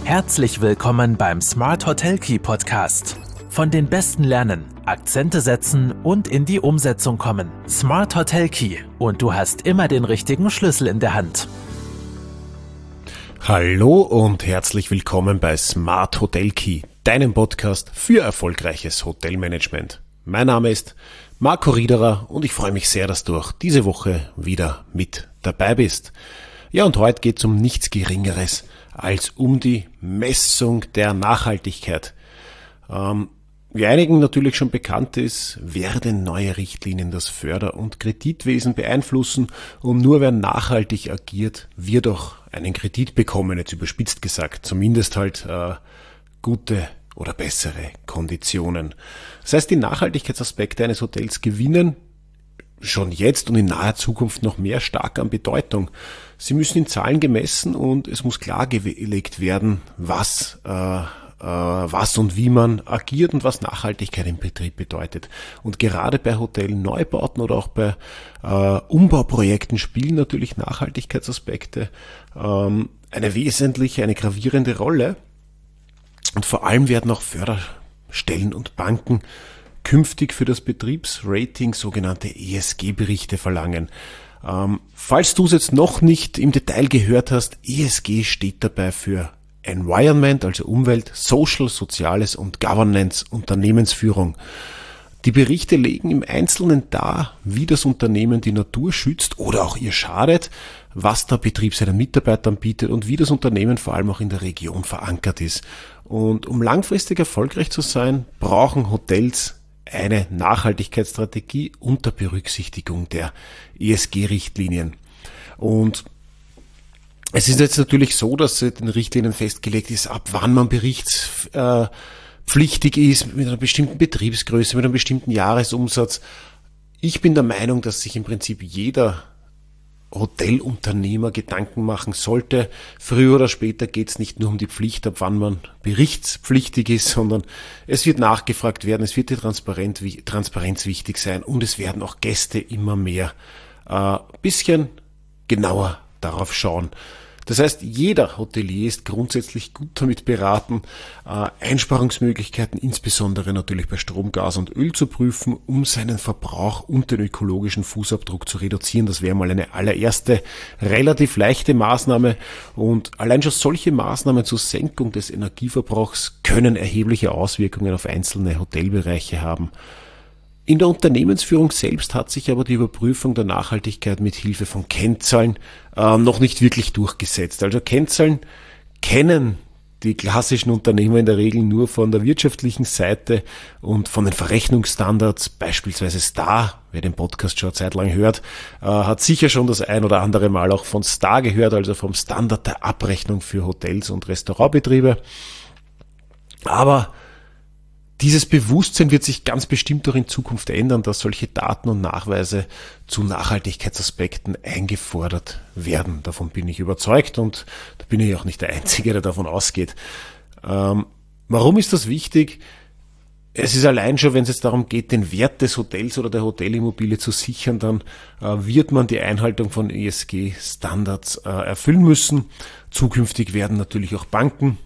Herzlich willkommen beim Smart Hotel Key Podcast. Von den Besten lernen, Akzente setzen und in die Umsetzung kommen. Smart Hotel Key und du hast immer den richtigen Schlüssel in der Hand. Hallo und herzlich willkommen bei Smart Hotel Key, deinem Podcast für erfolgreiches Hotelmanagement. Mein Name ist Marco Riederer und ich freue mich sehr, dass du auch diese Woche wieder mit dabei bist. Ja, und heute geht es um nichts Geringeres als um die Messung der Nachhaltigkeit. Wie einigen natürlich schon bekannt ist, werden neue Richtlinien das Förder- und Kreditwesen beeinflussen und nur wer nachhaltig agiert, wird auch einen Kredit bekommen, jetzt überspitzt gesagt, zumindest halt gute oder bessere Konditionen. Das heißt, die Nachhaltigkeitsaspekte eines Hotels gewinnen schon jetzt und in naher Zukunft noch mehr stark an Bedeutung. Sie müssen in Zahlen gemessen und es muss klargelegt werden, was und wie man agiert und was Nachhaltigkeit im Betrieb bedeutet. Und gerade bei Hotelneubauten oder auch bei Umbauprojekten spielen natürlich Nachhaltigkeitsaspekte eine wesentliche, eine gravierende Rolle. Und vor allem werden auch Förderstellen und Banken künftig für das Betriebsrating sogenannte ESG-Berichte verlangen. Falls du es jetzt noch nicht im Detail gehört hast, ESG steht dabei für Environment, also Umwelt, Social, Soziales und Governance, Unternehmensführung. Die Berichte legen im Einzelnen dar, wie das Unternehmen die Natur schützt oder auch ihr schadet, was der Betrieb seinen Mitarbeitern bietet und wie das Unternehmen vor allem auch in der Region verankert ist. Und um langfristig erfolgreich zu sein, brauchen Hotels eine Nachhaltigkeitsstrategie unter Berücksichtigung der ESG-Richtlinien. Und es ist jetzt natürlich so, dass in den Richtlinien festgelegt ist, ab wann man berichtspflichtig ist, mit einer bestimmten Betriebsgröße, mit einem bestimmten Jahresumsatz. Ich bin der Meinung, dass sich im Prinzip jeder Hotelunternehmer Gedanken machen sollte. Früher oder später geht es nicht nur um die Pflicht, ab wann man berichtspflichtig ist, sondern es wird nachgefragt werden, es wird die Transparenz wichtig sein und es werden auch Gäste immer mehr bisschen genauer darauf schauen. Das heißt, jeder Hotelier ist grundsätzlich gut damit beraten, Einsparungsmöglichkeiten, insbesondere natürlich bei Strom, Gas und Öl zu prüfen, um seinen Verbrauch und den ökologischen Fußabdruck zu reduzieren. Das wäre mal eine allererste, relativ leichte Maßnahme. Und allein schon solche Maßnahmen zur Senkung des Energieverbrauchs können erhebliche Auswirkungen auf einzelne Hotelbereiche haben. In der Unternehmensführung selbst hat sich aber die Überprüfung der Nachhaltigkeit mit Hilfe von Kennzahlen noch nicht wirklich durchgesetzt. Also Kennzahlen kennen die klassischen Unternehmer in der Regel nur von der wirtschaftlichen Seite und von den Verrechnungsstandards, beispielsweise STAR. Wer den Podcast schon eine Zeit lang hört, hat sicher schon das ein oder andere Mal auch von STAR gehört, also vom Standard der Abrechnung für Hotels und Restaurantbetriebe. Aber dieses Bewusstsein wird sich ganz bestimmt auch in Zukunft ändern, dass solche Daten und Nachweise zu Nachhaltigkeitsaspekten eingefordert werden. Davon bin ich überzeugt und da bin ich auch nicht der Einzige, der davon ausgeht. Warum ist das wichtig? Es ist allein schon, wenn es jetzt darum geht, den Wert des Hotels oder der Hotelimmobilie zu sichern, dann wird man die Einhaltung von ESG-Standards erfüllen müssen. Zukünftig werden natürlich auch Banken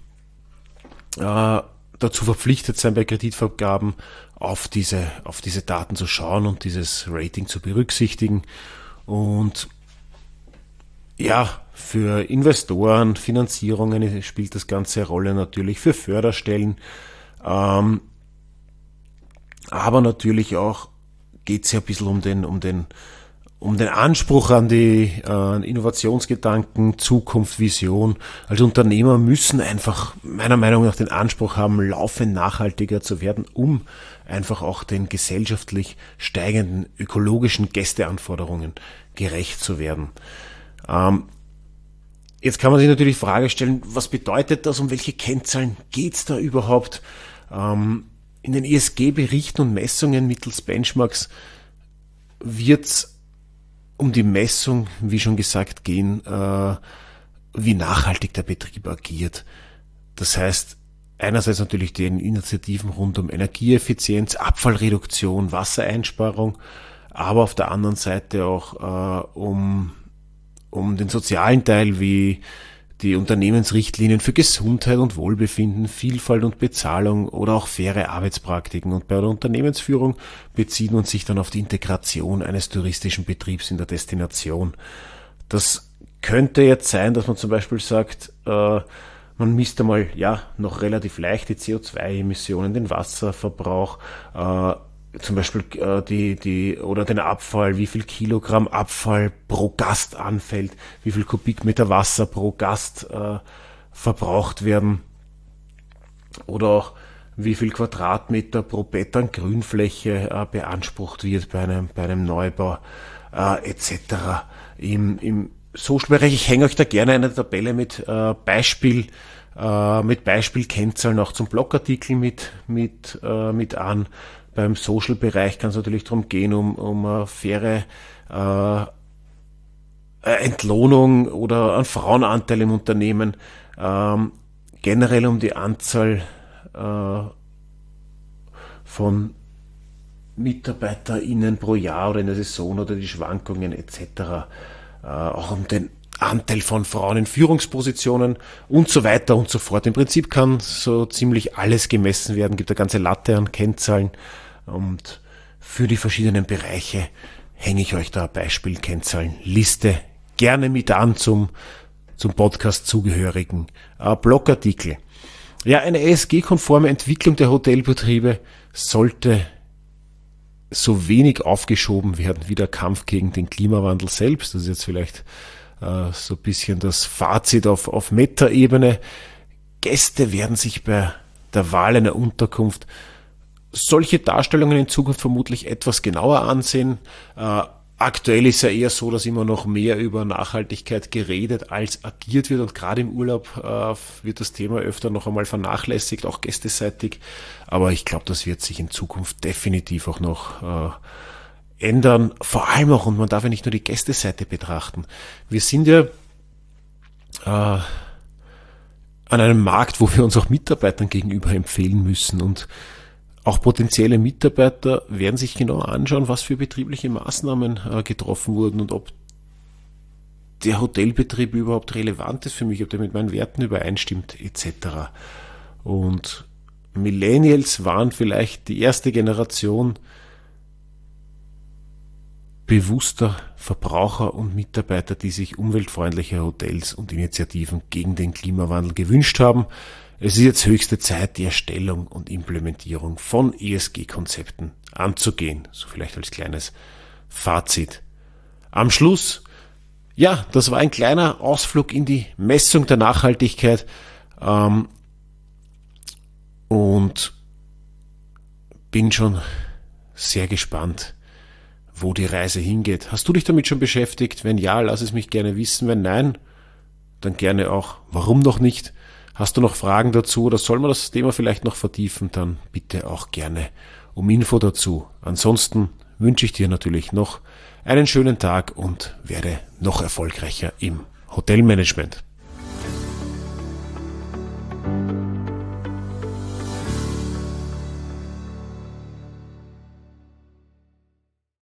dazu verpflichtet sein, bei Kreditvergaben auf diese Daten zu schauen und dieses Rating zu berücksichtigen. Und ja, für Investoren, Finanzierungen spielt das Ganze eine Rolle natürlich, für Förderstellen. Aber natürlich auch geht es ja ein bisschen um den Anspruch an die Innovationsgedanken, Zukunft, Vision. Als Unternehmer müssen einfach meiner Meinung nach den Anspruch haben, laufend nachhaltiger zu werden, um einfach auch den gesellschaftlich steigenden ökologischen Gästeanforderungen gerecht zu werden. Jetzt kann man sich natürlich die Frage stellen, was bedeutet das, um welche Kennzahlen geht's da überhaupt? In den ESG-Berichten und Messungen mittels Benchmarks wird's um die Messung, wie schon gesagt, gehen, wie nachhaltig der Betrieb agiert. Das heißt, einerseits natürlich die Initiativen rund um Energieeffizienz, Abfallreduktion, Wassereinsparung, aber auf der anderen Seite auch um den sozialen Teil wie die Unternehmensrichtlinien für Gesundheit und Wohlbefinden, Vielfalt und Bezahlung oder auch faire Arbeitspraktiken. Und bei der Unternehmensführung beziehen wir uns sich dann auf die Integration eines touristischen Betriebs in der Destination. Das könnte jetzt sein, dass man zum Beispiel sagt, man misst einmal noch relativ leicht die CO2-Emissionen, den Wasserverbrauch, zum Beispiel oder den Abfall, wie viel Kilogramm Abfall pro Gast anfällt, wie viel Kubikmeter Wasser pro Gast verbraucht werden oder auch wie viel Quadratmeter pro Bett an Grünfläche beansprucht wird bei einem Neubau etc. Im Social-Bereich, ich hänge euch da gerne eine Tabelle mit Beispielkennzahlen auch zum Blogartikel mit an. Beim Social-Bereich kann es natürlich darum gehen, um faire Entlohnung oder einen Frauenanteil im Unternehmen, generell um die Anzahl von MitarbeiterInnen pro Jahr oder in der Saison oder die Schwankungen etc., auch um den Anteil von Frauen in Führungspositionen und so weiter und so fort. Im Prinzip kann so ziemlich alles gemessen werden, gibt eine ganze Latte an Kennzahlen und für die verschiedenen Bereiche hänge ich euch da eine Beispielkennzahlenliste gerne mit an zum Podcast zugehörigen Blogartikel. Ja, eine ESG-konforme Entwicklung der Hotelbetriebe sollte so wenig aufgeschoben werden wie der Kampf gegen den Klimawandel selbst. Das ist jetzt vielleicht so ein bisschen das Fazit auf Meta-Ebene. Gäste werden sich bei der Wahl einer Unterkunft solche Darstellungen in Zukunft vermutlich etwas genauer ansehen. Aktuell ist ja eher so, dass immer noch mehr über Nachhaltigkeit geredet als agiert wird und gerade im Urlaub wird das Thema öfter noch einmal vernachlässigt, auch gästeseitig. Aber ich glaube, das wird sich in Zukunft definitiv auch noch ändern. Vor allem auch, und man darf ja nicht nur die Gästeseite betrachten. Wir sind ja an einem Markt, wo wir uns auch Mitarbeitern gegenüber empfehlen müssen und auch potenzielle Mitarbeiter werden sich genau anschauen, was für betriebliche Maßnahmen getroffen wurden und ob der Hotelbetrieb überhaupt relevant ist für mich, ob der mit meinen Werten übereinstimmt etc. Und Millennials waren vielleicht die erste Generation bewusster Verbraucher und Mitarbeiter, die sich umweltfreundliche Hotels und Initiativen gegen den Klimawandel gewünscht haben. Es ist jetzt höchste Zeit, die Erstellung und Implementierung von ESG-Konzepten anzugehen. So vielleicht als kleines Fazit. Am Schluss, ja, das war ein kleiner Ausflug in die Messung der Nachhaltigkeit und bin schon sehr gespannt, wo die Reise hingeht. Hast du dich damit schon beschäftigt? Wenn ja, lass es mich gerne wissen. Wenn nein, dann gerne auch, warum noch nicht? Hast du noch Fragen dazu oder soll man das Thema vielleicht noch vertiefen, dann bitte auch gerne um Info dazu. Ansonsten wünsche ich dir natürlich noch einen schönen Tag und werde noch erfolgreicher im Hotelmanagement.